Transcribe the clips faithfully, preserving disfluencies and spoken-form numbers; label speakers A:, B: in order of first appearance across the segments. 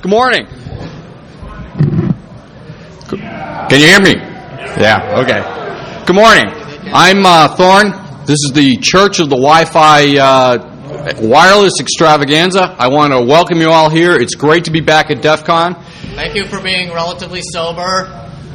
A: Good morning. Can you hear me? Yeah, okay. Good morning. I'm uh, Thorne. This is the Church of the Wi-Fi uh, Wireless Extravaganza. I want to welcome you all here. It's great to be back at DEF CON.
B: Thank you for being relatively sober.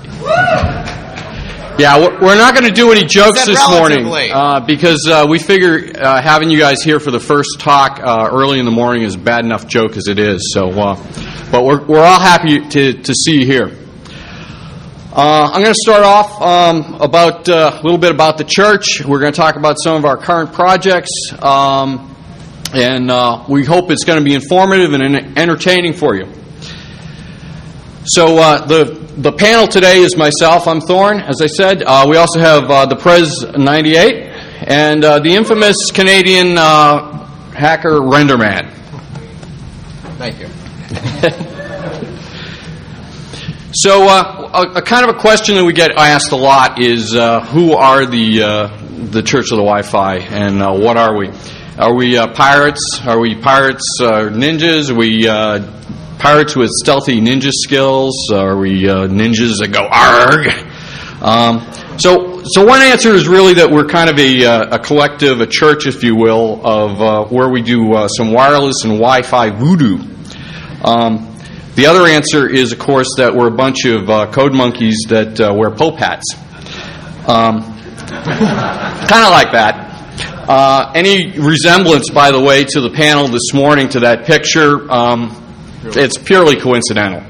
A: Yeah, we're not going to do any jokes this morning uh, because uh, we figure uh, having you guys here for the first talk uh, early in the morning is a bad enough joke as it is. So, uh, but we're we're all happy to to see you here. Uh, I'm going to start off um, about uh, a little bit about the church. We're going to talk about some of our current projects, um, and uh, we hope it's going to be informative and entertaining for you. So uh, the the panel today is myself. I'm Thorne, as I said. Uh, we also have uh, the Prez ninety-eight and uh, the infamous Canadian uh, hacker Renderman.
B: Thank you.
A: So uh, a, a kind of a question that we get asked a lot is uh, who are the uh, the Church of the Wi-Fi, and uh, what are we? Are we uh, pirates? Are we pirates, uh, ninjas? Are we uh, pirates with stealthy ninja skills? Are we uh, ninjas that go arg? Um, so, so one answer is really that we're kind of a, uh, a collective, a church, if you will, of uh, where we do uh, some wireless and Wi-Fi voodoo. Um, the other answer is, of course, that we're a bunch of uh, code monkeys that uh, wear Pope hats. Um, kind of like that. Uh, any resemblance, by the way, to the panel this morning, to that picture, um, it's purely coincidental.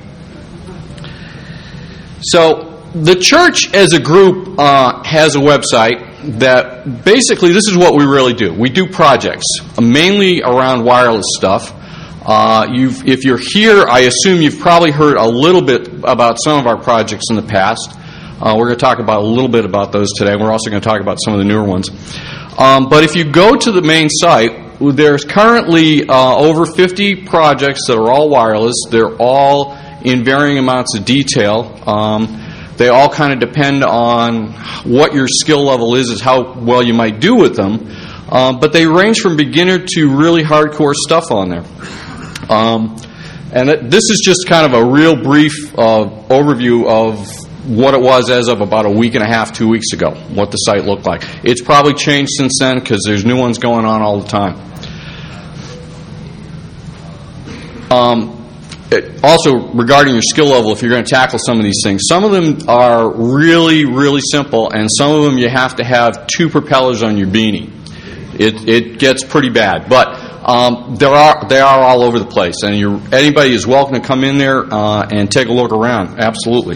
A: So the church as a group uh, has a website that basically this is what we really do. We do projects, mainly around wireless stuff. Uh, you've, if you're here, I assume you've probably heard a little bit about some of our projects in the past. Uh, we're going to talk about a little bit about those today. We're also going to talk about some of the newer ones. Um, but if you go to the main site, there's currently uh, over fifty projects that are all wireless. They're all in varying amounts of detail. Um, they all kind of depend on what your skill level is, is how well you might do with them. Um, but they range from beginner to really hardcore stuff on there. Um, and it, this is just kind of a real brief uh, overview of what it was as of about a week and a half, two weeks ago, what the site looked like. It's probably changed since then because there's new ones going on all the time. Um, it, also, regarding your skill level, if you're going to tackle some of these things, some of them are really, really simple, and some of them you have to have two propellers on your beanie. It, it gets pretty bad, but um, there are they are all over the place, and you're, anybody is welcome to come in there uh, and take a look around. Absolutely.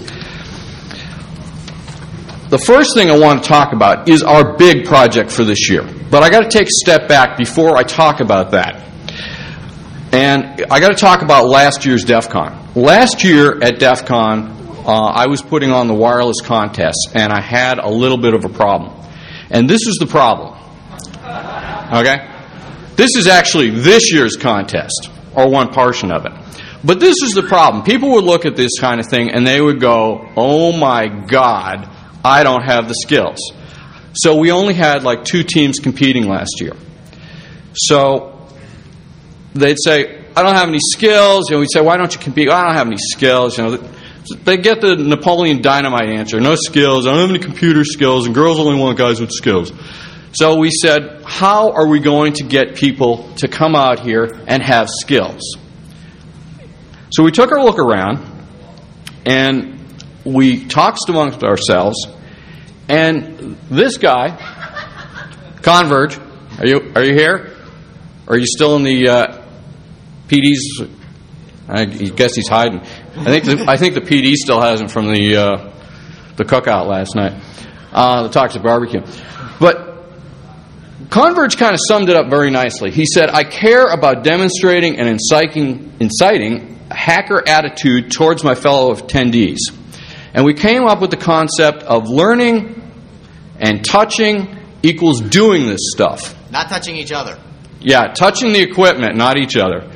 A: The first thing I want to talk about is our big project for this year, but I got to take a step back before I talk about that. And I got to talk about last year's DEF CON. Last year at DEF CON, uh, I was putting on the wireless contest, and I had a little bit of a problem. And this is the problem. Okay? This is actually this year's contest, or one portion of it. But this is the problem. People would look at this kind of thing, and they would go, oh my God, I don't have the skills. So we only had like two teams competing last year. So they'd say, I don't have any skills. You know, we'd say, why don't you compete? I don't have any skills. You know, they get the Napoleon Dynamite answer. No skills. I don't have any computer skills, and girls only want guys with skills. So we said, how are we going to get people to come out here and have skills? So we took our look around, and we talked amongst ourselves, and this guy, Converge, are you are you here? Or are you still in the uh, P D's? I guess he's hiding. I think the, I think the P D still has him from the uh, the cookout last night, uh, the Toxic Barbecue. But Converge kind of summed it up very nicely. He said, I care about demonstrating and inciting, inciting a hacker attitude towards my fellow attendees. And we came up with the concept of learning and touching equals doing this stuff.
B: Not touching each other.
A: Yeah, touching the equipment, not each other.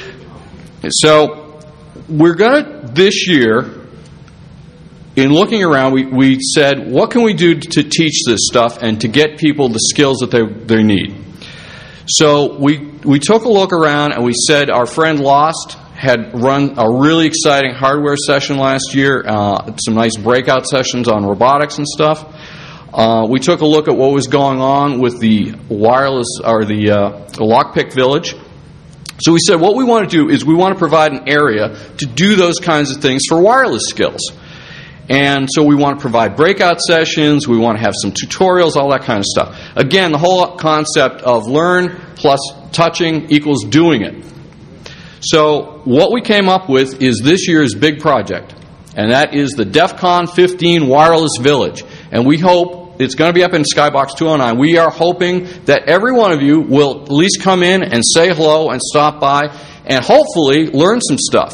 A: So we're going to, this year, in looking around, we, we said, what can we do to teach this stuff and to get people the skills that they, they need? So we we took a look around and we said, our friend Lost, had run a really exciting hardware session last year, uh, some nice breakout sessions on robotics and stuff. Uh, we took a look at what was going on with the wireless, or the, uh, the Lockpick Village. So we said what we want to do is we want to provide an area to do those kinds of things for wireless skills. And so we want to provide breakout sessions, we want to have some tutorials, all that kind of stuff. Again, the whole concept of learn plus touching equals doing it. So what we came up with is this year's big project, and that is the DEF CON fifteen Wireless Village. And we hope, it's going to be up in Skybox two oh nine, we are hoping that every one of you will at least come in and say hello and stop by and hopefully learn some stuff.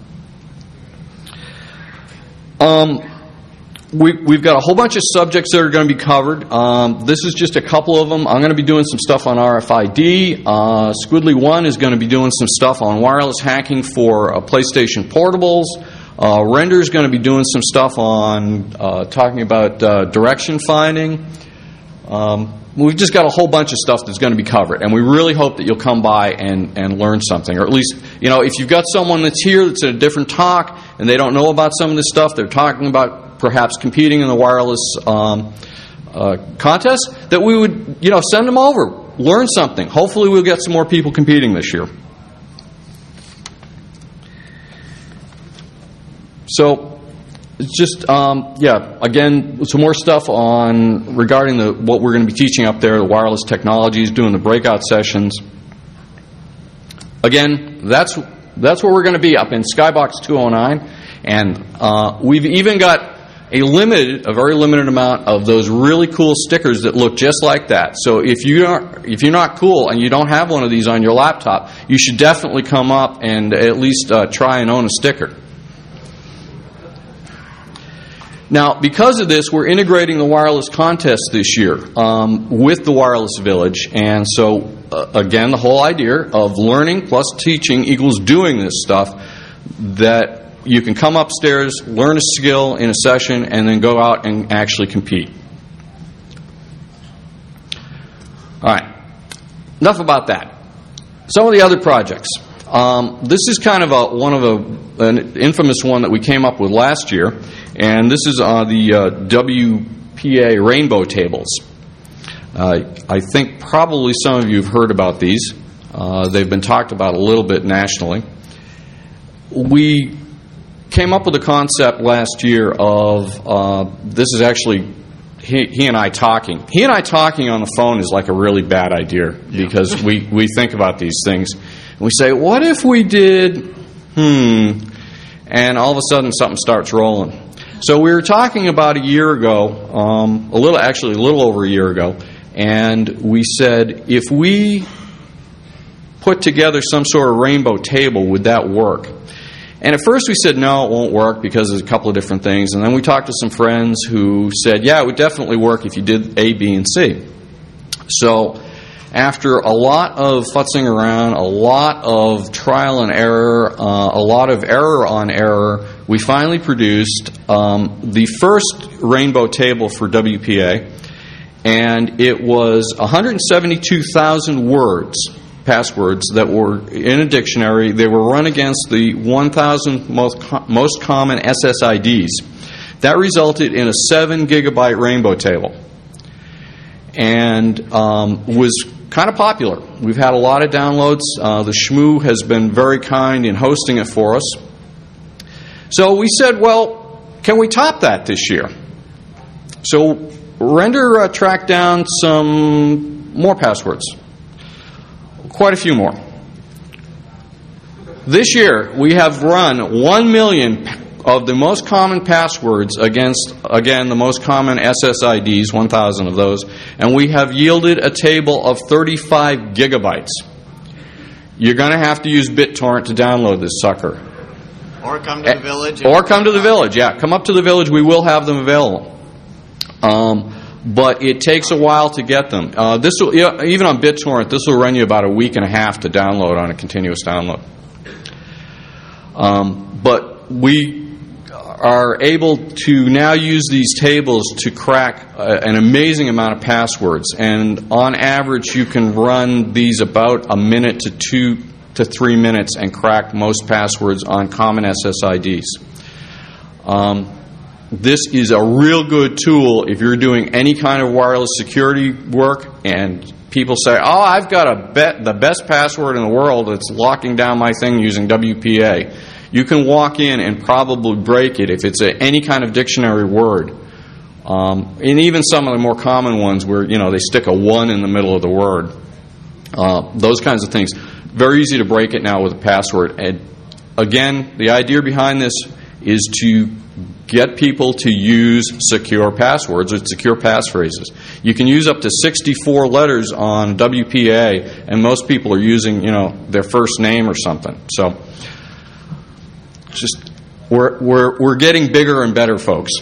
A: Um, we, we've got a whole bunch of subjects that are going to be covered. Um, this is just a couple of them. I'm going to be doing some stuff on R F I D. Uh, Squidly one is going to be doing some stuff on wireless hacking for uh, PlayStation Portables. Uh, Render is going to be doing some stuff on uh, talking about uh, direction finding. Um, we've just got a whole bunch of stuff that's going to be covered, and we really hope that you'll come by and, and learn something. Or at least, you know, if you've got someone that's here that's at a different talk and they don't know about some of this stuff, they're talking about perhaps competing in the wireless um, uh, contest, that we would, you know, send them over, learn something. Hopefully we'll get some more people competing this year. So, it's just, um, yeah, again, some more stuff on regarding the what we're going to be teaching up there, the wireless technologies, doing the breakout sessions. Again, that's that's where we're going to be, up in Skybox two oh nine, and uh, we've even got a limited, a very limited amount of those really cool stickers that look just like that. So if you are, if you're not cool and you don't have one of these on your laptop, you should definitely come up and at least uh, try and own a sticker. Now, because of this, we're integrating the wireless contest this year um, with the Wireless Village. And so, uh, again, the whole idea of learning plus teaching equals doing this stuff, that you can come upstairs, learn a skill in a session, and then go out and actually compete. All right. Enough about that. Some of the other projects. Um, this is kind of a, one of a, an infamous one that we came up with last year. And this is on the uh, W P A rainbow tables. Uh, I think probably some of you have heard about these. Uh, they've been talked about a little bit nationally. We came up with a concept last year of, uh, this is actually he, he and I talking. He and I talking on the phone is like a really bad idea, because we, we think about these things. And we say, what if we did, hmm, and all of a sudden something starts rolling. So we were talking about a year ago, um, a little, actually a little over a year ago, and we said, if we put together some sort of rainbow table, would that work? And at first we said, no, it won't work because there's a couple of different things. And then we talked to some friends who said, yeah, it would definitely work if you did A, B, and C. So after a lot of futzing around, a lot of trial and error, uh, a lot of error on error, we finally produced um, the first rainbow table for W P A, and it was one hundred seventy-two thousand words, passwords, that were in a dictionary. They were run against the one thousand most, co- most common S S I Ds. That resulted in a seven gigabyte rainbow table, and um, was kind of popular. We've had a lot of downloads. Uh, the Shmoo has been very kind in hosting it for us. So we said, well, can we top that this year? So Render uh, tracked down some more passwords, quite a few more. This year, we have run one million of the most common passwords against, again, the most common S S I Ds, one thousand of those, and we have yielded a table of thirty-five gigabytes. You're going to have to use BitTorrent to download this sucker.
B: Or come to the village.
A: Or come to the village, yeah. Come up to the village. We will have them available. Um, but it takes a while to get them. Uh, this will, even on BitTorrent, this will run you about a week and a half to download on a continuous download. Um, but we are able to now use these tables to crack uh, an amazing amount of passwords. And on average, you can run these about a minute to two to three minutes and crack most passwords on common S S I Ds. Um, this is a real good tool if you're doing any kind of wireless security work and people say, oh, I've got a bet the best password in the world that's locking down my thing using W P A. You can walk in and probably break it if it's a, any kind of dictionary word. Um, and even some of the more common ones where, you know, they stick a one in the middle of the word. Uh, those kinds of things. Very easy to break it now with a password. And again, the idea behind this is to get people to use secure passwords or secure passphrases. You can use up to sixty-four letters on W P A, and most people are using, you know, their first name or something. So, just we're we're we're getting bigger and better, folks.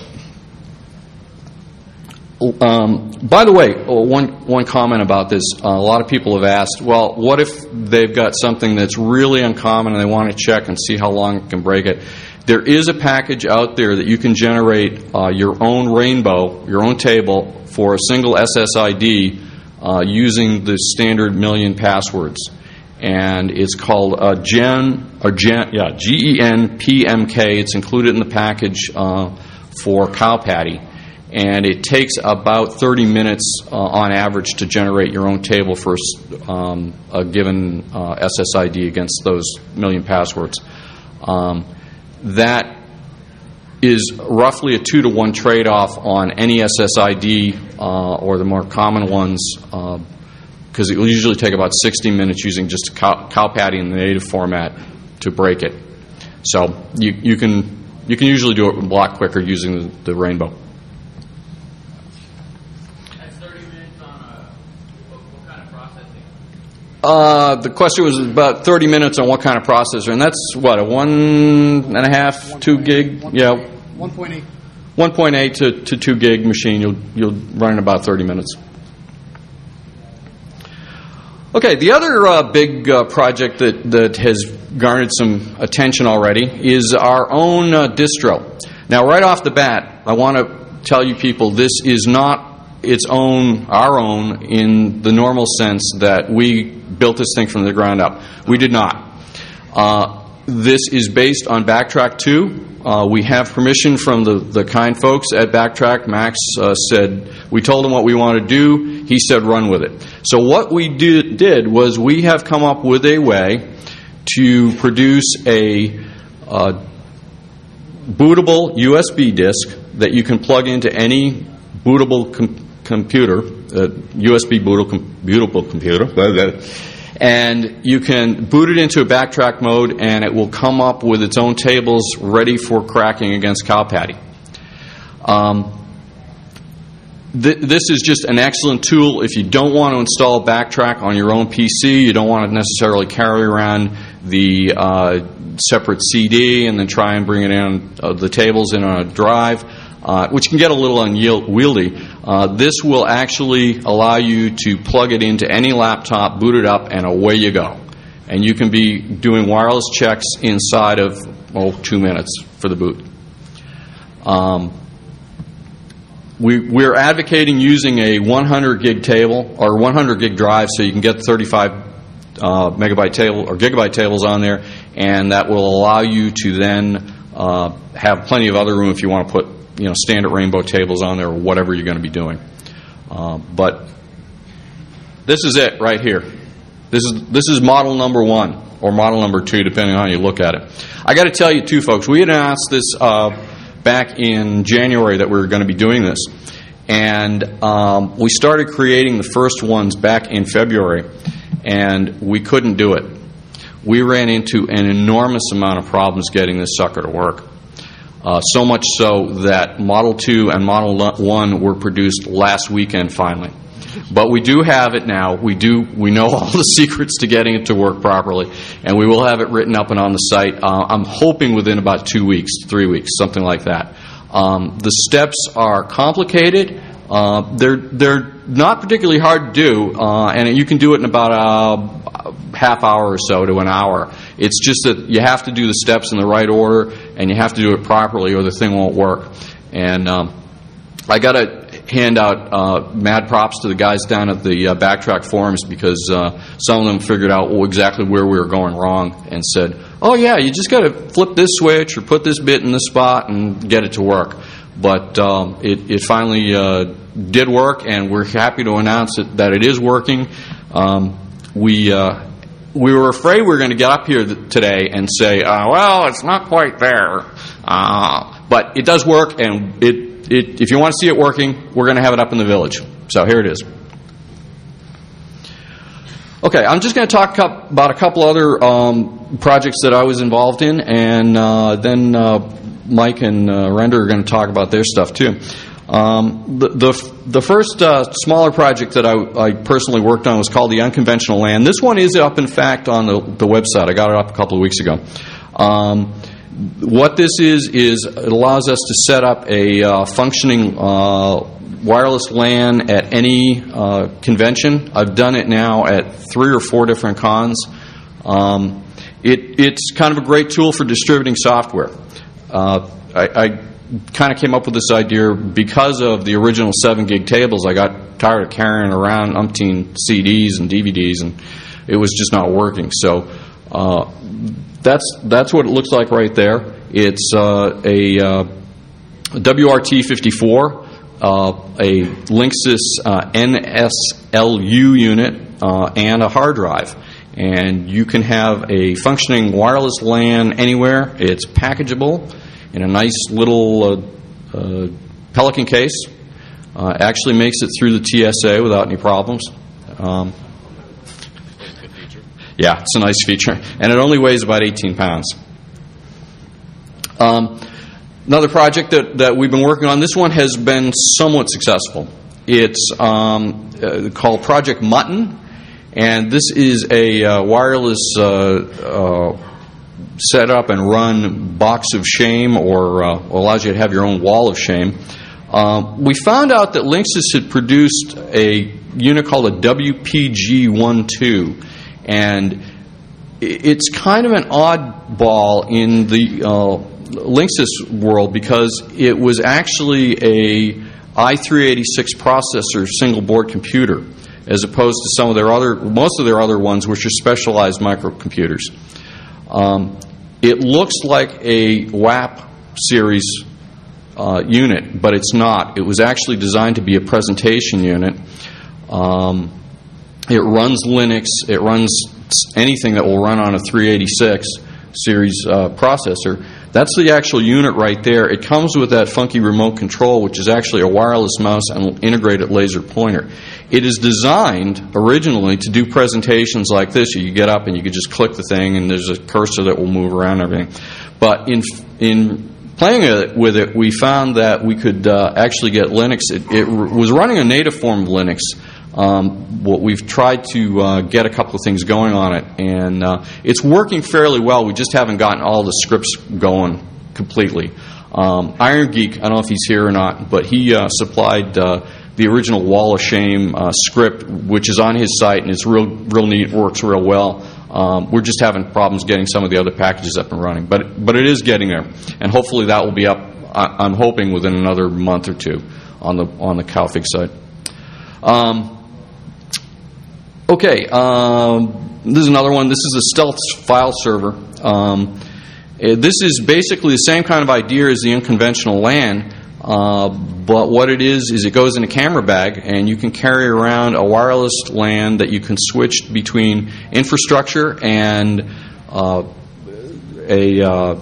A: Um, by the way, one one comment about this: uh, a lot of people have asked, well, what if they've got something that's really uncommon and they want to check and see how long it can break it? There is a package out there that you can generate uh, your own rainbow, your own table for a single S S I D uh, using the standard million passwords, and it's called uh, Gen or Gen, yeah, G E N P M K. It's included in the package uh, for Cow Patty, and it takes about thirty minutes uh, on average to generate your own table for um, a given uh, S S I D against those million passwords. Um, That is roughly a two to one trade-off on any S S I D uh, or the more common ones, because uh, it will usually take about sixty minutes using just a cow, cow patty in the native format to break it. So you you can you can usually do it a lot quicker using the, the rainbow.
C: That's thirty minutes on a what, what kind of processing?
A: Uh, the question was about thirty minutes on what kind of processor, and that's what, a one and a half, two gig, yeah,
B: one point eight.
A: one point eight to, to two gig machine. You'll you'll run in about thirty minutes. Okay, the other uh, big uh, project that that has garnered some attention already is our own uh, distro. Now, right off the bat, I want to tell you people this is not its own, our own, in the normal sense that we built this thing from the ground up. We did not. Uh, this is based on Backtrack two. Uh, we have permission from the, the kind folks at Backtrack. Max uh, said, we told him what we want to do. He said, run with it. So what we did, did was we have come up with a way to produce a uh, bootable U S B disk that you can plug into any bootable com- computer, uh, U S B bootable, com- bootable computer, and you can boot it into a Backtrack mode, and it will come up with its own tables ready for cracking against Cow Patty. Um, th- this is just an excellent tool if you don't want to install Backtrack on your own P C. You don't want to necessarily carry around the uh, separate C D and then try and bring it in uh, the tables in on a drive. Uh, which can get a little unwieldy. Uh, this will actually allow you to plug it into any laptop, boot it up, and away you go. And you can be doing wireless checks inside of, oh, two minutes for the boot. Um, we, we're advocating using a one hundred gig table or one hundred gig drive so you can get thirty-five uh, megabyte table or gigabyte tables on there, and that will allow you to then uh, have plenty of other room if you want to put, you know, standard rainbow tables on there or whatever you're going to be doing. Uh, but this is it right here. This is this is model number one or model number two, depending on how you look at it. I got to tell you too, folks, we had announced this uh, back in January that we were going to be doing this, and um, we started creating the first ones back in February, and we couldn't do it. We ran into an enormous amount of problems getting this sucker to work. Uh, so much so that Model two and Model one were produced last weekend finally. But we do have it now. We do. We know all the secrets to getting it to work properly, and we will have it written up and on the site. Uh, I'm hoping within about two weeks, three weeks, something like that. Um, the steps are complicated. Uh, they're they're not particularly hard to do, uh, and you can do it in about a half hour or so to an hour. It's just that you have to do the steps in the right order, and you have to do it properly, or the thing won't work. And um, I got to hand out uh, mad props to the guys down at the uh, Backtrack forums, because uh, some of them figured out well, exactly where we were going wrong and said, oh yeah, you just got to flip this switch or put this bit in this spot and get it to work. But um, it, it finally uh, did work, and we're happy to announce it, that it is working. Um, we uh, we were afraid we were going to get up here th- today and say, uh, well, it's not quite there. Uh, but it does work, and it, it if you want to see it working, we're going to have it up in the village. So here it is. Okay, I'm just going to talk about a couple other um, projects that I was involved in, and uh, then uh, Mike and uh, Render are going to talk about their stuff too. Um, the, the the first uh, smaller project that I, I personally worked on was called the Unconventional Land. This one is up, in fact, on the, the website. I got it up a couple of weeks ago. Um, what this is is it allows us to set up a uh, functioning uh, wireless LAN at any uh, convention. I've done it now at three or four different cons. Um, it, it's kind of a great tool for distributing software. Uh, I, I kind of came up with this idea because of the original seven gig tables. I got tired of carrying around umpteen C Ds and D V Ds, and it was just not working. So uh, that's that's what it looks like right there. It's uh, a, uh, a W R T fifty-four, uh, a Linksys uh, N S L U unit, uh, and a hard drive. And you can have a functioning wireless LAN anywhere. It's packageable in a nice little uh, uh, Pelican case. Uh, actually makes it through the T S A without any problems. Um, yeah, it's a nice feature. And it only weighs about eighteen pounds. Um, another project that, that we've been working on, this one has been somewhat successful. It's um, uh, called Project Mutton. And this is a uh, wireless uh, uh, set up and run box of shame, or uh, allows you to have your own wall of shame. Um, we found out that Linksys had produced a unit called a W P G twelve, and it's kind of an oddball in the uh, Linksys world, because it was actually a i three eighty-six processor single board computer, as opposed to some of their other, most of their other ones, which are specialized microcomputers. Um, it looks like a W A P series uh, unit, but it's not. It was actually designed to be a presentation unit. Um, it runs Linux. It runs anything that will run on a three eighty-six series uh, processor. That's the actual unit right there. It comes with that funky remote control, which is actually a wireless mouse and an integrated laser pointer. It is designed originally to do presentations like this. You get up and you can just click the thing, and there's a cursor that will move around and everything. But in in playing it, with it, we found that we could uh, actually get Linux. It, it was running a native form of Linux. Um, what we've tried to uh, get a couple of things going on it, and uh, it's working fairly well. We just haven't gotten all the scripts going completely. Um, Iron Geek, I don't know if he's here or not, but he uh, supplied uh, the original Wall of Shame uh, script, which is on his site, and it's real, real neat. Works real well. Um, we're just having problems getting some of the other packages up and running, but but it is getting there, and hopefully that will be up. I'm hoping within another month or two on the on the Calfig site. Um, Okay, um, this is another one. This is a stealth file server. Um, this is basically the same kind of idea as the unconventional LAN, uh, but what it is is it goes in a camera bag, and you can carry around a wireless LAN that you can switch between infrastructure and uh, a uh,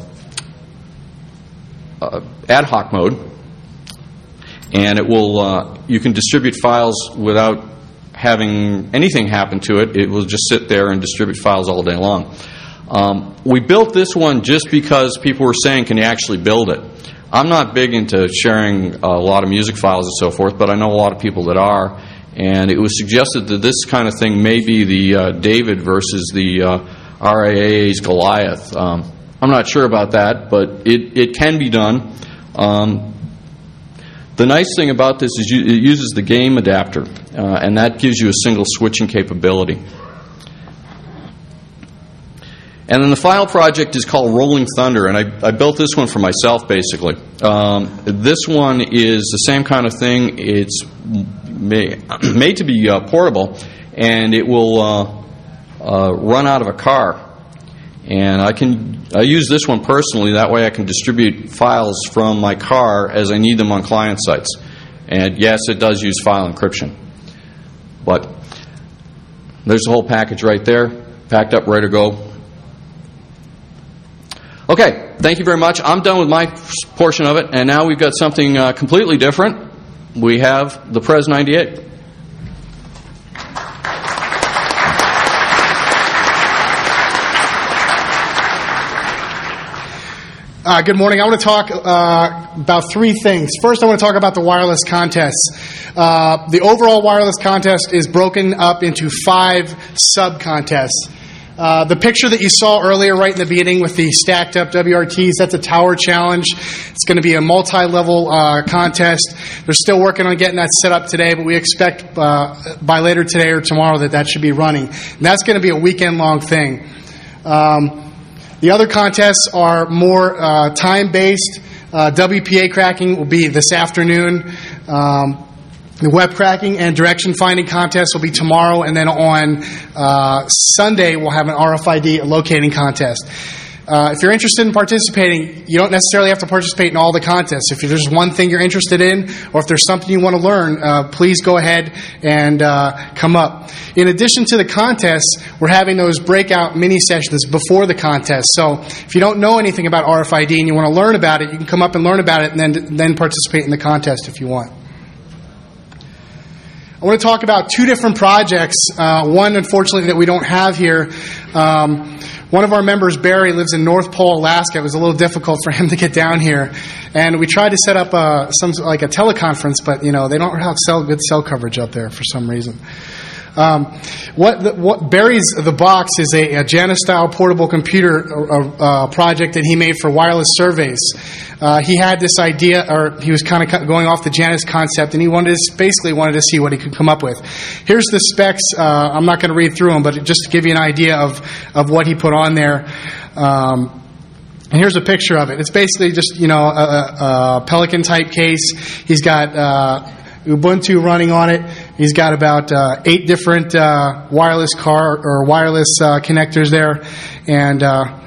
A: uh, ad hoc mode, and it will. Uh, you can distribute files without having anything happen to it. It will just sit there and distribute files all day long. Um, we built this one just because people were saying, can you actually build it? I'm not big into sharing a lot of music files and so forth, but I know a lot of people that are, and it was suggested that this kind of thing may be the uh, David versus the uh, R I A A's Goliath. Um, I'm not sure about that, but it, it can be done. Um, The nice thing about this is you, it uses the game adapter, uh, and that gives you a single switching capability. And then the final project is called Rolling Thunder, and I, I built this one for myself, basically. Um, this one is the same kind of thing. It's made, made to be uh, portable, and it will uh, uh, run out of a car. And I can I use this one personally. That way I can distribute files from my car as I need them on client sites. And yes, it does use file encryption. But there's the whole package right there, packed up, ready to go. Okay, thank you very much. I'm done with my portion of it, and now we've got something uh, completely different. We have the Pres ninety-eight.
D: Uh, good morning. I want to talk uh, about three things. First, I want to talk about the wireless contests. Uh, the overall wireless contest is broken up into five sub-contests. Uh, the picture that you saw earlier right in the beginning with the stacked up W R Ts, that's a tower challenge. It's going to be a multi-level uh, contest. They're still working on getting that set up today, but we expect uh, by later today or tomorrow that that should be running. And that's going to be a weekend-long thing. Um, the other contests are more uh, time-based. Uh, W P A cracking will be this afternoon. Um, The web cracking and direction finding contest will be tomorrow, and then on uh, Sunday we'll have an R F I D locating contest. Uh, if you're interested in participating, you don't necessarily have to participate in all the contests. If there's one thing you're interested in, or if there's something you want to learn, uh, please go ahead and uh, come up. In addition to the contests, we're having those breakout mini sessions before the contest. So if you don't know anything about R F I D and you want to learn about it, you can come up and learn about it and then, then participate in the contest if you want. I want to talk about two different projects. Uh, one, unfortunately, that we don't have here. Um, one of our members, Barry, lives in North Pole, Alaska. It was a little difficult for him to get down here, and we tried to set up a, some like a teleconference, but you know they don't have cell, good cell coverage up there for some reason. Um, what, the, what Barry's The Box is a, a Janus-style portable computer uh, uh, project that he made for wireless surveys. Uh, he had this idea, or he was kind of going off the Janus concept, and he wanted to, basically wanted to see what he could come up with. Here's the specs. Uh, I'm not going to read through them, but just to give you an idea of, of what he put on there. Um, And here's a picture of it. It's basically just, you know, a, a Pelican-type case. He's got uh, Ubuntu running on it. He's got about uh, eight different uh, wireless car or wireless uh, connectors there. And uh,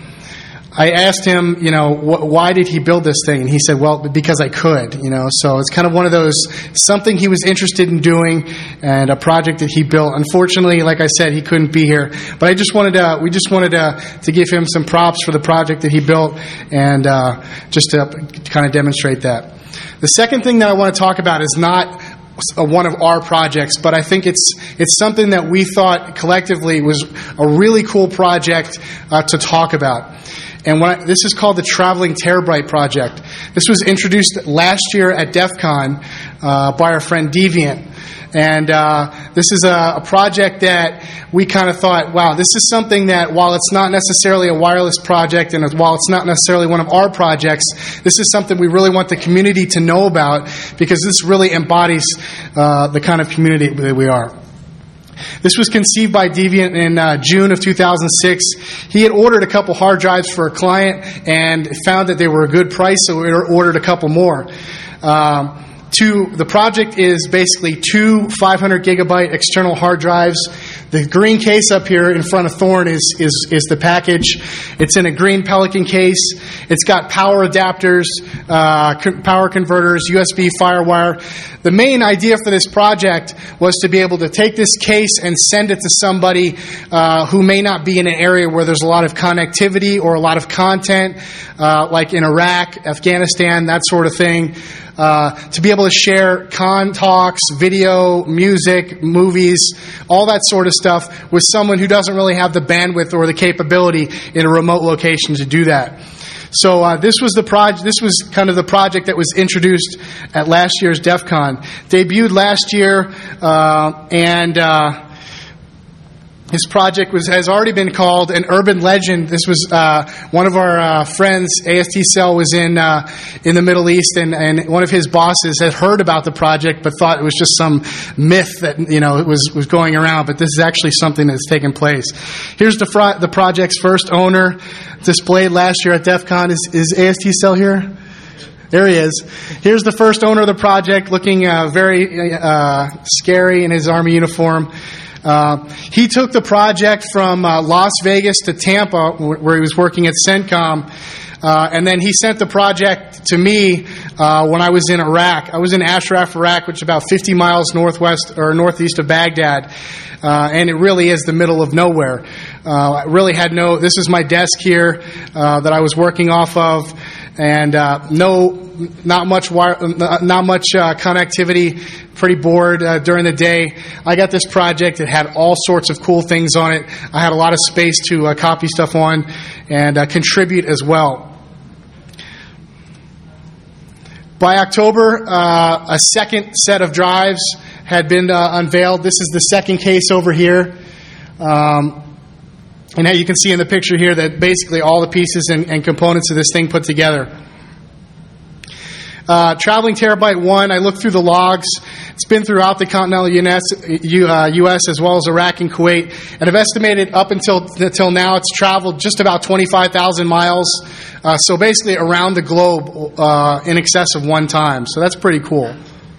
D: I asked him, you know, wh- why did he build this thing? And he said, well, because I could, you know. So it's kind of one of those, something he was interested in doing and a project that he built. Unfortunately, like I said, he couldn't be here. But I just wanted to, we just wanted to, to give him some props for the project that he built and uh, just to kind of demonstrate that. The second thing that I want to talk about is not one of our projects, but I think it's it's something that we thought collectively was a really cool project uh, to talk about. And when I, this is called the Traveling Terabyte Project. This was introduced last year at DEF CON uh, by our friend Deviant. And uh, this is a, a project that we kind of thought, wow, this is something that while it's not necessarily a wireless project and while it's not necessarily one of our projects, this is something we really want the community to know about because this really embodies uh, the kind of community that we are. This was conceived by Deviant in uh, June of two thousand six. He had ordered a couple hard drives for a client and found that they were a good price, so we ordered a couple more. Um, Two, the project is basically two five hundred gigabyte external hard drives. The green case up here in front of Thorne is, is, is the package. It's in a green Pelican case. It's got power adapters, uh, co- power converters, U S B FireWire. The main idea for this project was to be able to take this case and send it to somebody uh, who may not be in an area where there's a lot of connectivity or a lot of content, uh, like in Iraq, Afghanistan, that sort of thing. Uh, to be able to share con talks, video, music, movies, all that sort of stuff with someone who doesn't really have the bandwidth or the capability in a remote location to do that. So uh, this was the project. This was kind of the project that was introduced at last year's DEF CON. Debuted last year, uh, and uh, This project was has already been called an urban legend. This was uh, one of our uh, friends, A S T Cell, was in uh, in the Middle East, and, and one of his bosses had heard about the project, but thought it was just some myth that you know it was was going around. But this is actually something that's taken place. Here's the fr- the project's first owner, displayed last year at DEF CON. Is is A S T Cell here? There he is. Here's the first owner of the project, looking uh, very uh, scary in his Army uniform. Uh, he took the project from uh, Las Vegas to Tampa, where he was working at CENTCOM, uh, and then he sent the project to me uh, when I was in Iraq. I was in Ashraf, Iraq, which is about fifty miles northwest or northeast of Baghdad, uh, and it really is the middle of nowhere. Uh, I really had no. This is my desk here uh, that I was working off of, and uh, no. Not much wire, not much uh, connectivity. Pretty bored uh, during the day. I got this project. It had all sorts of cool things on it. I had a lot of space to uh, copy stuff on and uh, contribute as well. By October, uh, a second set of drives had been uh, unveiled. This is the second case over here. Um, and now you can see in the picture here that basically all the pieces and, and components of this thing put together. Uh, Traveling Terabyte one, I looked through the logs. It's been throughout the continental U S as well as Iraq and Kuwait. And I've estimated up until until now it's traveled just about twenty-five thousand miles. Uh, so basically around the globe uh, in excess of one time. So that's pretty cool.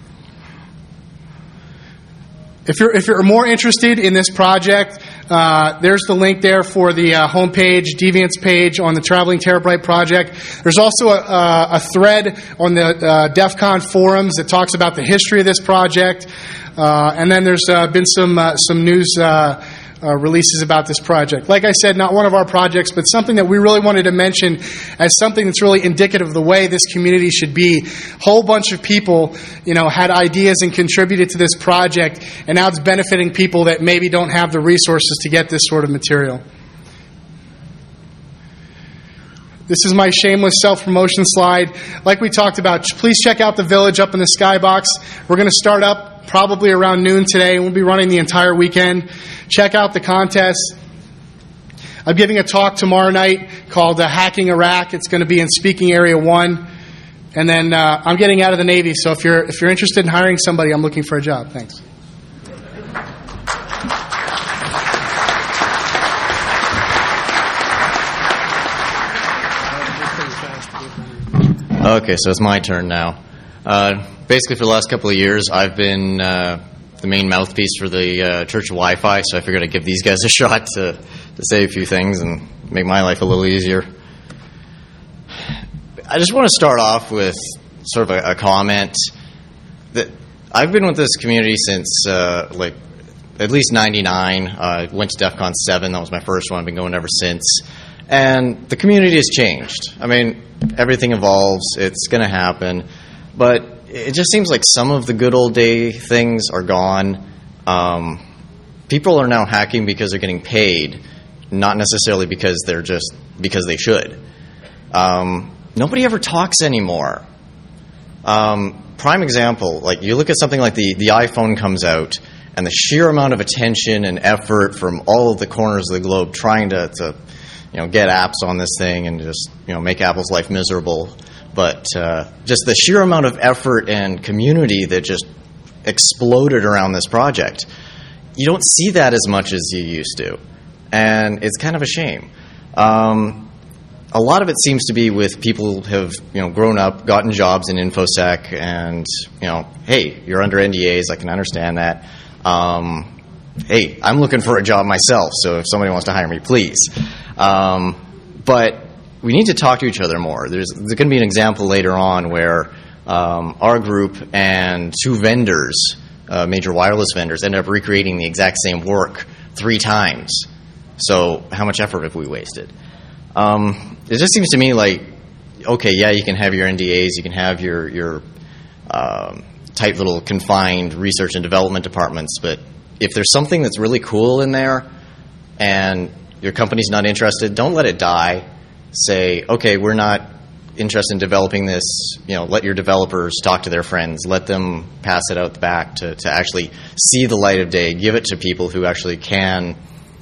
D: If you're if you're more interested in this project, uh, there's the link there for the uh, homepage, Deviant's page on the Traveling Terabyte project. There's also a, a thread on the uh, DEF CON forums that talks about the history of this project, uh, and then there's uh, been some uh, some news uh, uh, releases about this project. Like I said, not one of our projects, but something that we really wanted to mention as something that's really indicative of the way this community should be. Whole bunch of people, you know, had ideas and contributed to this project, and now it's benefiting people that maybe don't have the resources to get this sort of material. This is my shameless self-promotion slide. Like we talked about, please check out the village up in the skybox. We're going to start up probably around noon today, and we'll be running the entire weekend. Check out the contest. I'm giving a talk tomorrow night called uh, Hacking Iraq. It's going to be in Speaking Area one. And then uh, I'm getting out of the Navy, so if you're if you're interested in hiring somebody, I'm looking for a job. Thanks.
B: Okay, so it's my turn now. Uh, basically, for the last couple of years, I've been uh, the main mouthpiece for the uh, Church of Wi-Fi, so I figured I'd give these guys a shot to, to say a few things and make my life a little easier. I just want to start off with sort of a, a comment that I've been with this community since uh, like at least ninety-nine. I uh, went to DEF CON seven. That was my first one. I've been going ever since. And the community has changed. I mean, everything evolves. It's going to happen. But it just seems like some of the good old day things are gone. Um, people are now hacking because they're getting paid, not necessarily because they're just because they should. Um, nobody ever talks anymore. Um, prime example, like you look at something like the, the iPhone comes out, and the sheer amount of attention and effort from all of the corners of the globe trying to, to you know, get apps on this thing and just, you know, make Apple's life miserable. But uh, just the sheer amount of effort and community that just exploded around this project, you don't see that as much as you used to. And it's kind of a shame. Um, a lot of it seems to be with people who have, you know, grown up, gotten jobs in InfoSec, and, you know, hey, you're under N D As, I can understand that. Um, hey, I'm looking for a job myself, so if somebody wants to hire me, please. Um, but we need to talk to each other more. There's, there's going to be an example later on where um, our group and two vendors, uh, major wireless vendors, ended up recreating the exact same work three times. So how much effort have we wasted? Um, it just seems to me like, okay, yeah, you can have your N D As, you can have your, your um, tight little confined research and development departments, but if there's something that's really cool in there and your company's not interested, don't let it die. Say, okay, we're not interested in developing this. You know, let your developers talk to their friends. Let them pass it out the back to, to actually see the light of day. Give it to people who actually can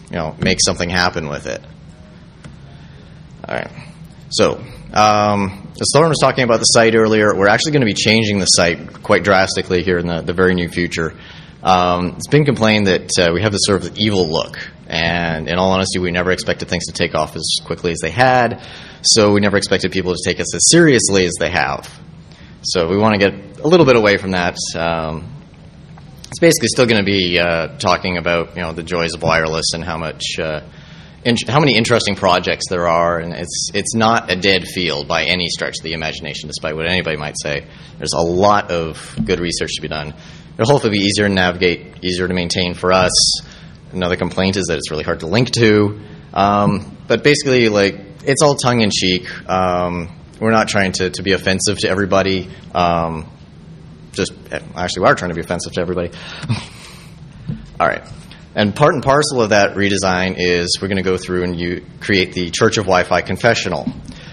B: you know, make something happen with it. All right. So, um, as Thorne was talking about the site earlier, we're actually going to be changing the site quite drastically here in the, the very near future. Um, it's been complained that uh, we have this sort of evil look, and in all honesty, we never expected things to take off as quickly as they had, so we never expected people to take us as seriously as they have. So we want to get a little bit away from that. Um, it's basically still going to be uh, talking about, you know, the joys of wireless and how much, uh, in- how many interesting projects there are, and it's it's not a dead field by any stretch of the imagination, despite what anybody might say. There's a lot of good research to be done. It'll hopefully be easier to navigate, easier to maintain for us. Another complaint is that it's really hard to link to. Um, but basically, like, it's all tongue-in-cheek. Um, we're not trying to, to be offensive to everybody. Um, just actually, we are trying to be offensive to everybody. All right. And part and parcel of that redesign is we're going to go through and you create the Church of Wi-Fi confessional.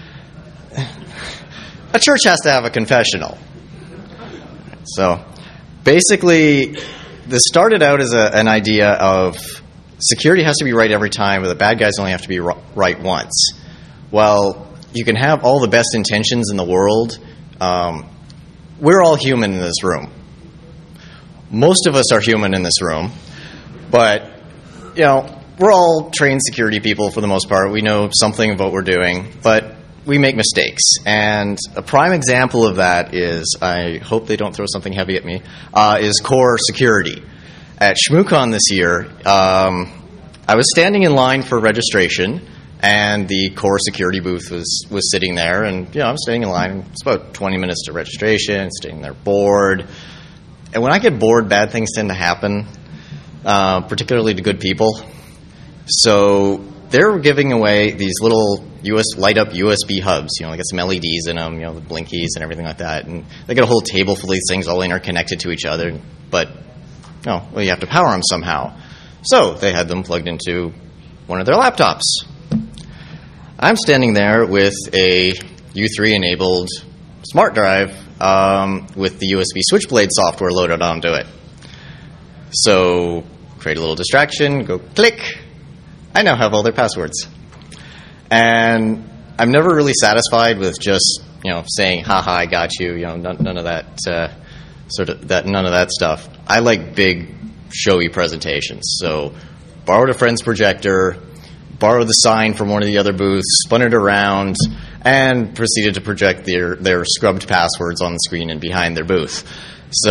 B: A church has to have a confessional. So basically, this started out as a, an idea of security has to be right every time, but the bad guys only have to be right once. Well, you can have all the best intentions in the world. Um, we're all human in this room. Most of us are human in this room, but, you know, we're all trained security people for the most part. We know something of what we're doing, but we make mistakes. And a prime example of that is, I hope they don't throw something heavy at me, uh, is core security. At ShmooCon this year, um, I was standing in line for registration, and the core security booth was, was sitting there, and, you know, I'm standing in line. It's about twenty minutes to registration, sitting there bored. And when I get bored, bad things tend to happen, uh, particularly to good people. So they're giving away these little U S light up U S B hubs. You know, they got some L E Ds in them, you know, the blinkies and everything like that. And they got a whole table full of these things all interconnected to each other. But, no, well, you have to power them somehow. So they had them plugged into one of their laptops. I'm standing there with a U three enabled smart drive um, with the U S B Switchblade software loaded onto it. So create a little distraction, go click. I now have all their passwords. And I'm never really satisfied with just, you know, saying, haha, I got you, you know, none, none of that, uh, sort of, that, none of that stuff. I like big, showy presentations. So borrowed a friend's projector, borrowed the sign from one of the other booths, spun it around, and proceeded to project their, their scrubbed passwords on the screen and behind their booth. So,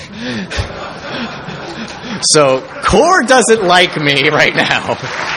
B: so Core doesn't like me right now.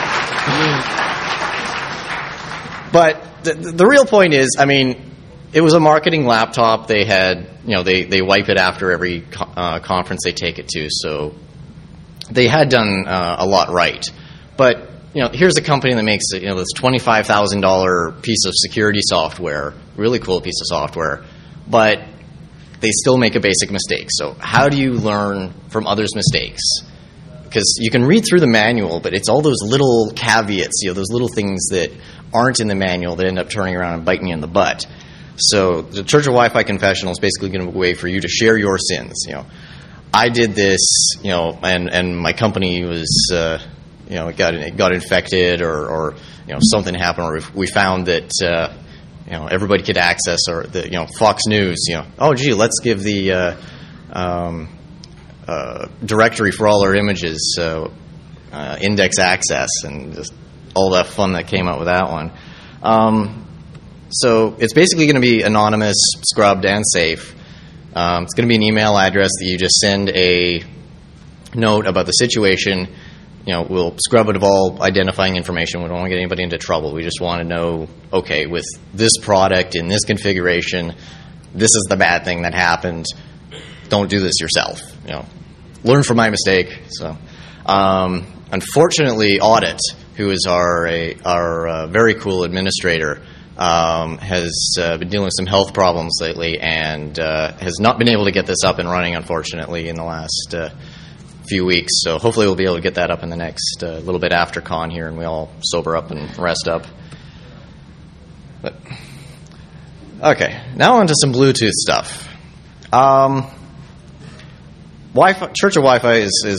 B: But the, the real point is, I mean, it was a marketing laptop. They had, you know, they, they wipe it after every co- uh, conference they take it to, so they had done uh, a lot right. But, you know, here's a company that makes, you know, this twenty-five thousand dollars piece of security software, really cool piece of software, but they still make a basic mistake. So how do you learn from others' mistakes? Because you can read through the manual, but it's all those little caveats, you know, those little things that aren't in the manual that end up turning around and biting you in the butt. So the Church of Wi-Fi Confessional is basically going to be a way for you to share your sins. You know, I did this, you know, and, and my company was, uh, you know, it got it got infected, or, or you know, something happened, or we found that, uh, you know, everybody could access, or the, you know, Fox News, you know, oh gee, let's give the uh, um, uh, directory for all our images uh, uh, index access, and just all that fun that came out with that one. Um, so it's basically going to be anonymous, scrubbed, and safe. Um, it's going to be an email address that you just send a note about the situation. You know, we'll scrub it of all identifying information. We don't want to get anybody into trouble. We just want to know, okay, with this product in this configuration, this is the bad thing that happened. Don't do this yourself. You know, learn from my mistake. So, um, unfortunately, Audit, who is our a, our uh, very cool administrator, um, has uh, been dealing with some health problems lately, and uh, has not been able to get this up and running, unfortunately, in the last uh, few weeks. So hopefully we'll be able to get that up in the next uh, little bit after con here, and we all sober up and rest up. But okay, now on to some Bluetooth stuff. Um, Wi-Fi, Church of Wi-Fi is, is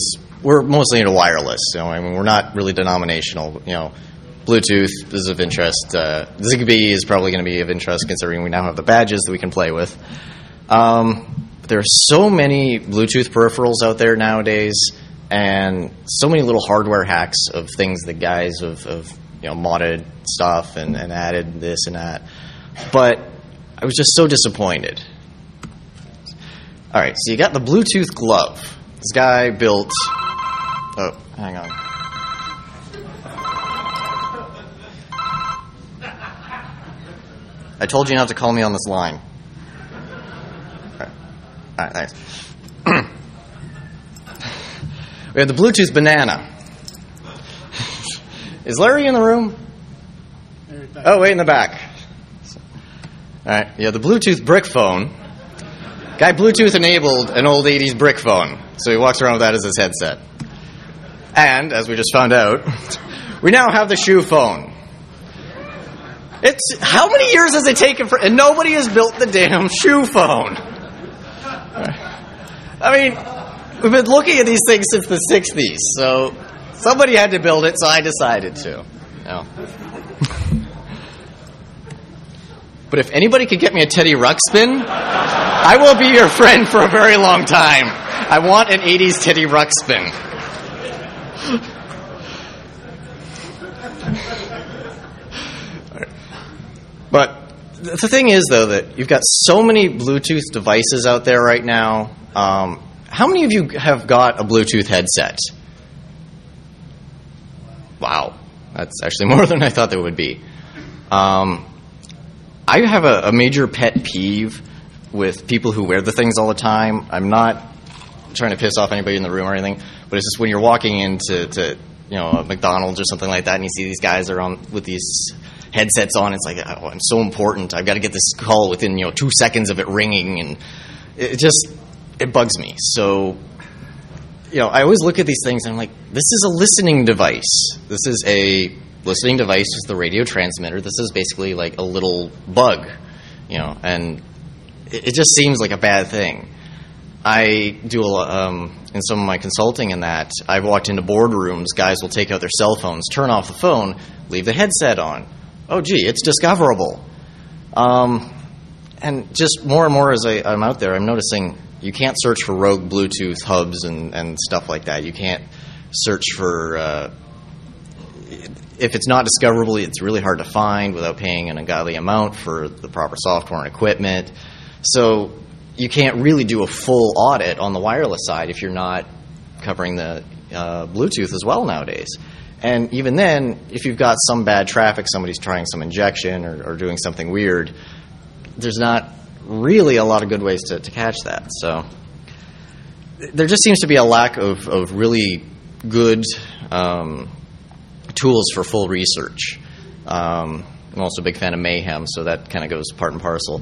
B: we're mostly into wireless. You know, I mean, we're not really denominational. You know, Bluetooth is of interest. Uh, Zigbee is probably going to be of interest considering we now have the badges that we can play with. Um, there are so many Bluetooth peripherals out there nowadays, and so many little hardware hacks of things that guys have, have you know, modded stuff and, and added this and that. But I was just so disappointed. All right, so you got the Bluetooth glove. This guy built... Oh, hang on. I told you not to call me on this line. All right, All right thanks. We have the Bluetooth banana. Is Larry in the room? Oh, wait, in the back. All right, yeah, the Bluetooth brick phone. Guy Bluetooth enabled an old eighties brick phone, so he walks around with that as his headset. And, as we just found out, we now have the shoe phone. It's how many years has it taken for, and nobody has built the damn shoe phone. I mean, we've been looking at these things since the sixties, so somebody had to build it, so I decided to. No. But if anybody could get me a Teddy Ruxpin, I will be your friend for a very long time. I want an eighties Teddy Ruxpin. But the thing is, though, that you've got so many Bluetooth devices out there right now. Um, how many of you have got a Bluetooth headset? Wow. That's actually more than I thought there would be. Um, I have a, a major pet peeve with people who wear the things all the time. I'm not trying to piss off anybody in the room or anything, but it's just when you're walking into to, you know, a McDonald's or something like that, and you see these guys are on with these headsets on. It's like, oh, I'm so important. I've got to get this call within, you know, two seconds of it ringing, and it just it bugs me. So, you know, I always look at these things and I'm like, this is a listening device. This is a listening device with the radio transmitter. This is basically like a little bug, you know, and it, it just seems like a bad thing. I do a lot, um, in some of my consulting in that, I've walked into boardrooms, guys will take out their cell phones, turn off the phone, leave the headset on. Oh, gee, it's discoverable. Um, and just more and more as I, I'm out there, I'm noticing you can't search for rogue Bluetooth hubs and, and stuff like that. You can't search for... Uh, if it's not discoverable, it's really hard to find without paying an ungodly amount for the proper software and equipment. So you can't really do a full audit on the wireless side if you're not covering the uh, Bluetooth as well nowadays. And even then, if you've got some bad traffic, somebody's trying some injection or, or doing something weird, there's not really a lot of good ways to, to catch that. So there just seems to be a lack of, of really good um, tools for full research. Um, I'm also a big fan of Mayhem, so that kind of goes part and parcel.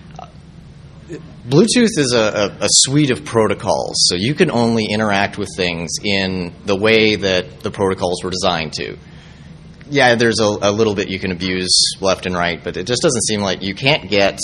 B: Bluetooth is a, a, a suite of protocols, so you can only interact with things in the way that the protocols were designed to. Yeah, there's a, a little bit you can abuse left and right, but it just doesn't seem like you can't get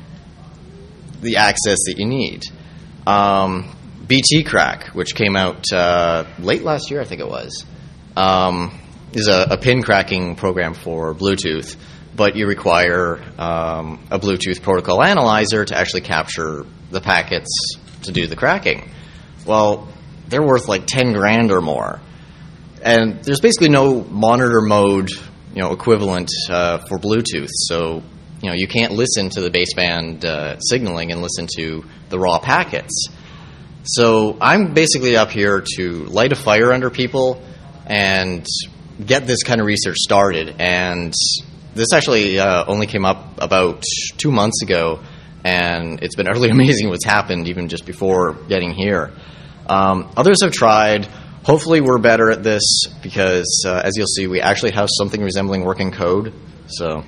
B: the access that you need. Um, B T Crack, which came out uh, late last year, I think it was, um, is a, a pin cracking program for Bluetooth. But you require um, a Bluetooth protocol analyzer to actually capture the packets to do the cracking. Well, they're worth like ten grand or more. And there's basically no monitor mode, you know, equivalent uh, for Bluetooth. So, you know, you can't listen to the baseband uh, signaling and listen to the raw packets. So I'm basically up here to light a fire under people and get this kind of research started. And this actually uh, only came up about two months ago, and it's been utterly amazing what's happened even just before getting here. Um, others have tried. Hopefully we're better at this because, uh, as you'll see, we actually have something resembling working code. So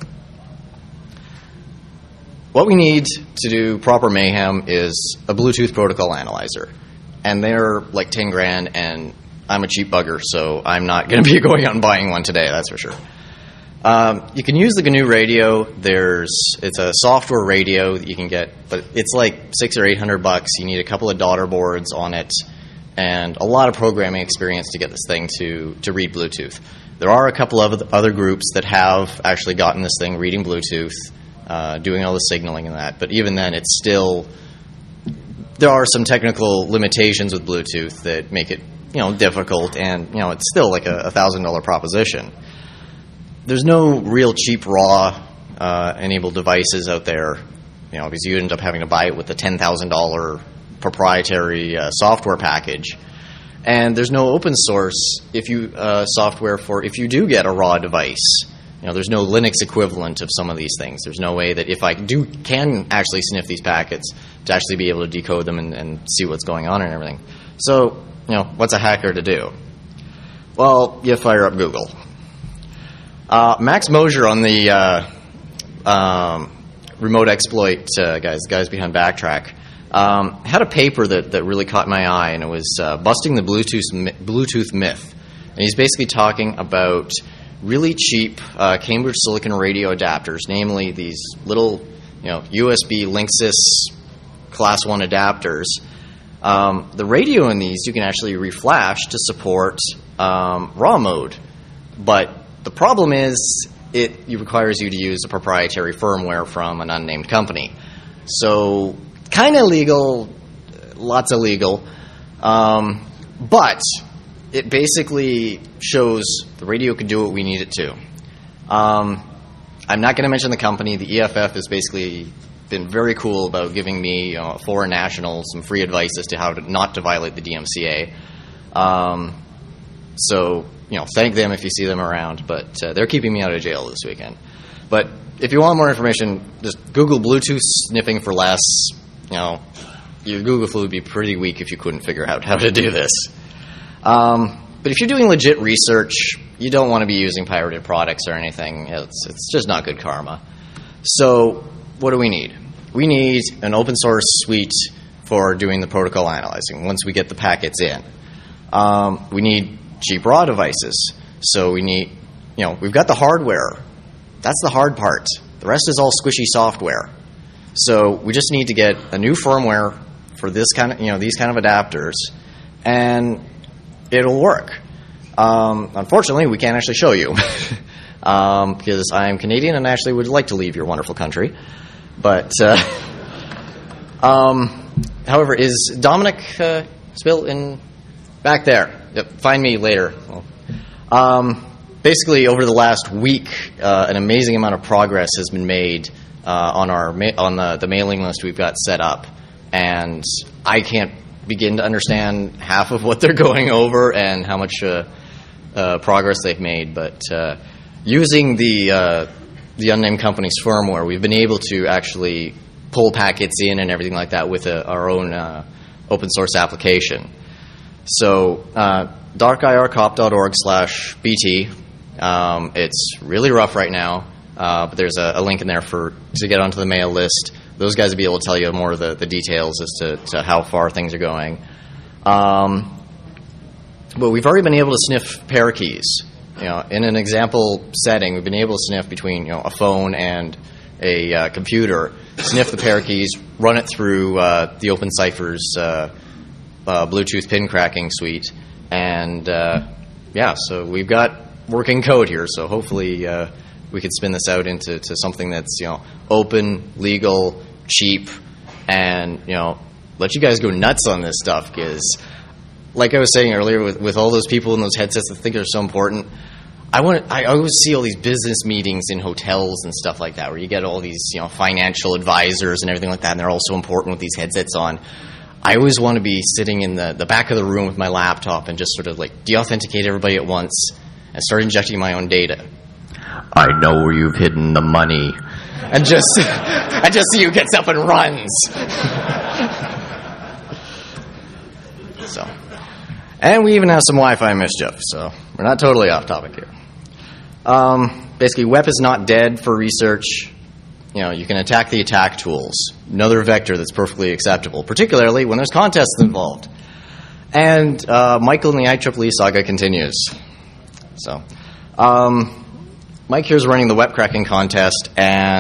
B: what we need to do proper Mayhem is a Bluetooth protocol analyzer. And they're like ten grand, and I'm a cheap bugger, so I'm not going to be going out and buying one today, that's for sure. Um, you can use the G N U radio. There's it's a software radio that you can get, but it's like six or eight hundred bucks. You need a couple of daughter boards on it, and a lot of programming experience to get this thing to, to read Bluetooth. There are a couple of other groups that have actually gotten this thing reading Bluetooth, uh, doing all the signaling and that, but even then it's still, there are some technical limitations with Bluetooth that make it, you know, difficult, and, you know, it's still like a one thousand dollars proposition. There's no real cheap raw uh, enabled devices out there, you know, because you end up having to buy it with a ten thousand dollars proprietary uh, software package. And there's no open source if you uh, software for if you do get a raw device. You know, there's no Linux equivalent of some of these things. There's no way that if I do can actually sniff these packets to actually be able to decode them and, and see what's going on and everything. So, you know, what's a hacker to do? Well, you fire up Google. Uh, Max Mosier on the uh, um, remote exploit uh, guys, guys behind Backtrack, Um, had a paper that, that really caught my eye, and it was uh, busting the Bluetooth Bluetooth myth. And he's basically talking about really cheap uh, Cambridge Silicon radio adapters, namely these little, you know, U S B Linksys Class One adapters. Um, the radio in these you can actually reflash to support um, raw mode, but the problem is it, it requires you to use a proprietary firmware from an unnamed company. So kind of legal, lots of legal, um, but it basically shows the radio can do what we need it to. Um, I'm not going to mention the company. The E F F has basically been very cool about giving me, you know, a foreign national, some free advice as to how to not to violate the D M C A. Um, so, you know, thank them if you see them around, but uh, they're keeping me out of jail this weekend. But if you want more information, just Google Bluetooth sniffing for less. You know, your Google flu would be pretty weak if you couldn't figure out how to do this. Um, but if you're doing legit research, you don't want to be using pirated products or anything. It's, it's just not good karma. So what do we need? We need an open source suite for doing the protocol analyzing once we get the packets in. Um, we need cheap raw devices. So we need, you know, we've got the hardware. That's the hard part. The rest is all squishy software. So we just need to get a new firmware for this kind of, you know, these kind of adapters, and it'll work. Um, unfortunately, we can't actually show you um, because I'm Canadian and actually would like to leave your wonderful country. But, uh, um, however, is Dominic uh, still in back there? Yep, find me later. Well, um, basically, over the last week, uh, an amazing amount of progress has been made Uh, on our ma- on the, the mailing list we've got set up, and I can't begin to understand half of what they're going over and how much uh, uh, progress they've made. But uh, using the uh, the unnamed company's firmware, we've been able to actually pull packets in and everything like that with a, our own uh, open source application. So uh, darkircop dot org slash B T. Um, it's really rough right now. Uh, but there's a, a link in there for to get onto the mail list. Those guys will be able to tell you more of the, the details as to, to how far things are going. Um, but we've already been able to sniff pair keys. You know, in an example setting, we've been able to sniff between, you know, a phone and a uh, computer, sniff the pair keys, run it through uh, the OpenCipher's uh, uh, Bluetooth pin cracking suite, and uh, yeah, so we've got working code here. So hopefully. Uh, We could spin this out into to something that's, you know, open, legal, cheap, and, you know, let you guys go nuts on this stuff. Because, like I was saying earlier, with, with all those people in those headsets that think they're so important, I want I always see all these business meetings in hotels and stuff like that, where you get all these, you know, financial advisors and everything like that, and they're all so important with these headsets on. I always want to be sitting in the, the back of the room with my laptop and just sort of like de-authenticate everybody at once and start injecting my own data. I know where you've hidden the money. And just and just see who gets up and runs. So, and we even have some Wi-Fi mischief, so we're not totally off topic here. Um, basically, W E P is not dead for research. You know, you can attack the attack tools. Another vector that's perfectly acceptable, particularly when there's contests involved. And uh, Michael and the I triple E saga continues. So, um... Mike here is running the web cracking contest, and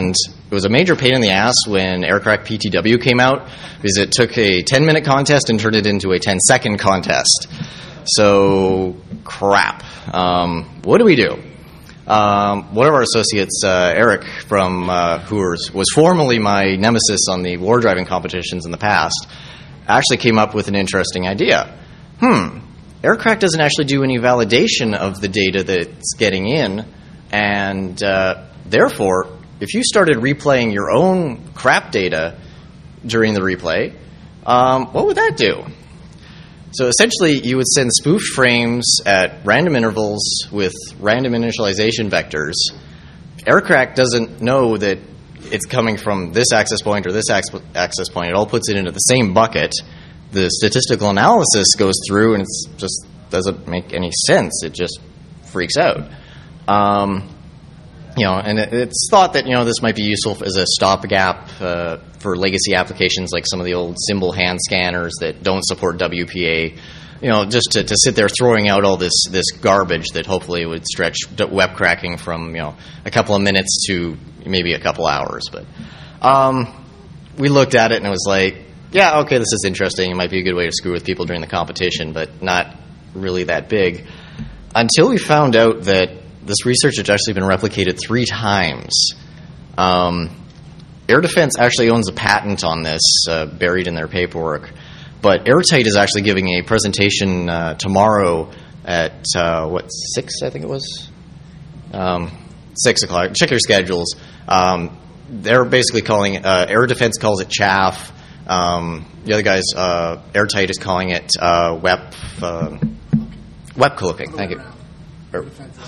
B: it was a major pain in the ass when Aircrack P T W came out, because it took a ten-minute contest and turned it into a ten-second contest. So, crap. Um, what do we do? Um, one of our associates, uh, Eric, from uh, who was, was formerly my nemesis on the war driving competitions in the past, actually came up with an interesting idea. Hmm, Aircrack doesn't actually do any validation of the data that it's getting in, and uh, therefore, if you started replaying your own crap data during the replay, um, what would that do? So essentially, you would send spoofed frames at random intervals with random initialization vectors. Aircrack doesn't know that it's coming from this access point or this access point. It all puts it into the same bucket. The statistical analysis goes through, and it just doesn't make any sense. It just freaks out. Um, you know, and it, it's thought that, you know, this might be useful as a stopgap uh, for legacy applications like some of the old symbol hand scanners that don't support W P A. You know, just to, to sit there throwing out all this this garbage that hopefully would stretch web cracking from, you know, a couple of minutes to maybe a couple hours. But um, we looked at it and it was like, yeah, okay, this is interesting. It might be a good way to screw with people during the competition, but not really that big. Until we found out that this research has actually been replicated three times. Um, Air Defense actually owns a patent on this, uh, buried in their paperwork. But Airtight is actually giving a presentation uh, tomorrow at, uh, what, six, I think it was? Um, six o'clock. Check your schedules. Um, they're basically calling it, uh, Air Defense calls it chaff. Um, the other guys, uh, Airtight is calling it uh, web, uh, web cloaking. Thank you. Or,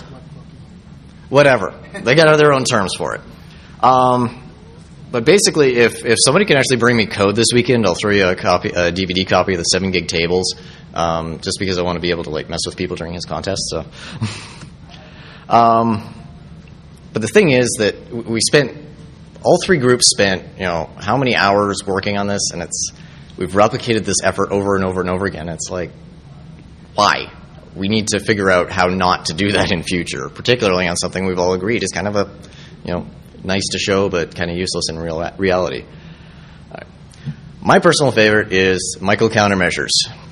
B: whatever. They got their own terms for it. Um, but basically, if, if somebody can actually bring me code this weekend, I'll throw you a copy, a D V D copy of the seven gig tables, um, just because I want to be able to like mess with people during his contest. So, um, but the thing is that we spent, all three groups spent, you know, how many hours working on this, and it's we've replicated this effort over and over and over again. It's like, why? We need to figure out how not to do that in future, particularly on something we've all agreed is kind of a, you know, nice to show but kind of useless in real reality. Right. My personal favorite is Michael Countermeasures.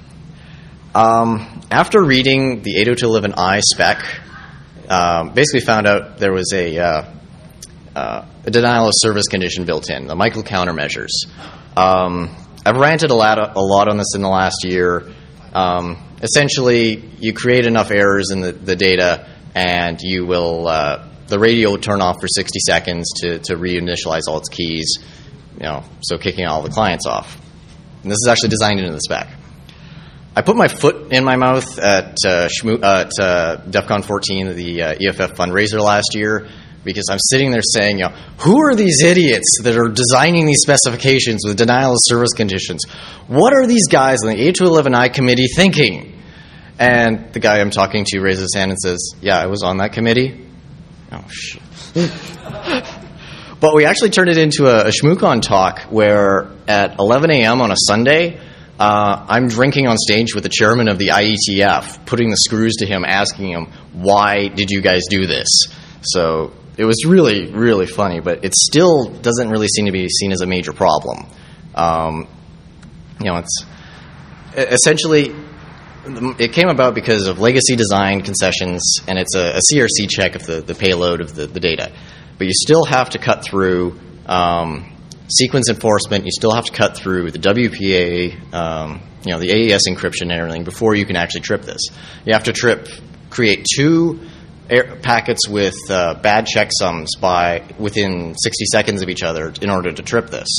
B: Um, after reading the eight oh two eleven I spec, um, basically found out there was a, uh, uh, a denial of service condition built in, the Michael Countermeasures. Um, I've ranted a lot, a lot on this in the last year. Um, essentially, you create enough errors in the, the data, and you will uh, the radio will turn off for sixty seconds to, to reinitialize all its keys, you know, so kicking all the clients off. And this is actually designed into the spec. I put my foot in my mouth at, uh, Shmoo, uh, at uh, DEF CON fourteen, the uh, E F F fundraiser last year, because I'm sitting there saying, you know, who are these idiots that are designing these specifications with denial of service conditions? What are these guys on the eight two eleven I committee thinking? And the guy I'm talking to raises his hand and says, yeah, I was on that committee. Oh, shit. But we actually turned it into a, a ShmooCon talk where at eleven a.m. on a Sunday, uh, I'm drinking on stage with the chairman of the I E T F, putting the screws to him, asking him, why did you guys do this? So it was really, really funny, but it still doesn't really seem to be seen as a major problem. Um, you know, it's essentially, it came about because of legacy design concessions, and it's a, a C R C check of the, the payload of the, the data. But you still have to cut through um, sequence enforcement. You still have to cut through the W P A, um, you know, the A E S encryption and everything before you can actually trip this. You have to trip, create two air packets with uh, bad checksums by within sixty seconds of each other in order to trip this.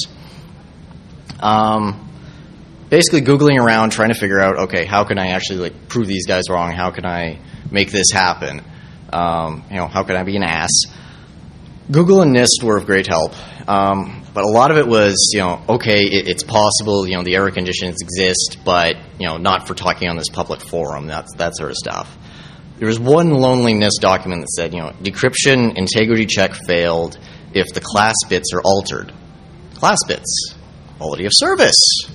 B: Um, basically, Googling around, trying to figure out, okay, how can I actually like prove these guys wrong? How can I make this happen? Um, you know, how can I be an ass? Google and NIST were of great help, um, but a lot of it was, you know, okay, it, it's possible, you know, the error conditions exist, but, you know, not for talking on this public forum, that's, that sort of stuff. There was one lonely NIST document that said, you know, decryption integrity check failed if the class bits are altered. Class bits, quality of service.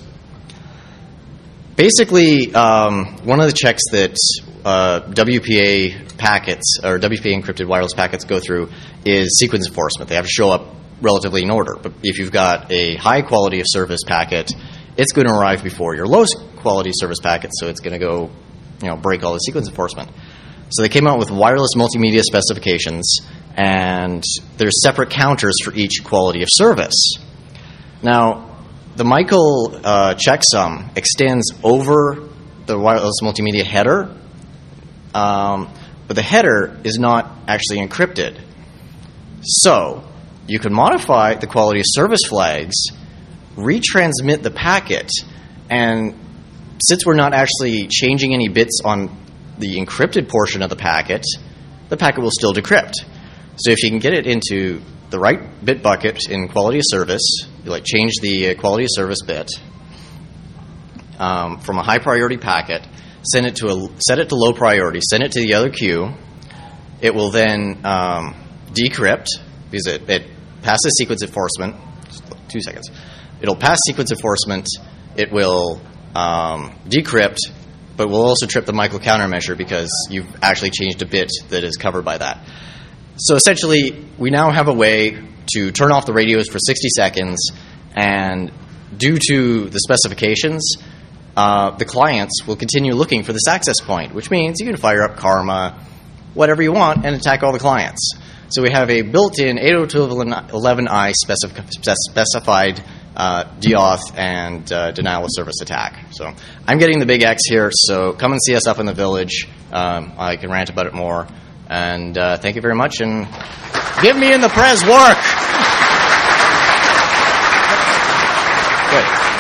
B: Basically, um, one of the checks that uh, W P A packets, or W P A encrypted wireless packets go through is sequence enforcement. They have to show up relatively in order. But if you've got a high quality of service packet, it's going to arrive before your lowest quality service packet, so it's going to go, you know, break all the sequence enforcement. So they came out with wireless multimedia specifications, and there's separate counters for each quality of service. Now, the Michael uh, checksum extends over the wireless multimedia header, um, but the header is not actually encrypted. So you can modify the quality of service flags, retransmit the packet, and since we're not actually changing any bits on the encrypted portion of the packet, the packet will still decrypt. So if you can get it into the right bit bucket in quality of service, you like change the quality of service bit um, from a high priority packet, send it to a set it to low priority, send it to the other queue. It will then um, decrypt because it, it passes sequence enforcement. Just two seconds. It'll pass sequence enforcement. It will um, decrypt, but will also trip the Michael countermeasure because you've actually changed a bit that is covered by that. So essentially, we now have a way to turn off the radios for sixty seconds, and due to the specifications, uh, the clients will continue looking for this access point, which means you can fire up Karma, whatever you want, and attack all the clients. So we have a built-in eight oh two dot eleven i specif- specified uh, DAuth and uh, denial of service attack. So I'm getting the big X here, so come and see us up in the village. Um, I can rant about it more. And uh, thank you very much, and give me in the Prez work. Good.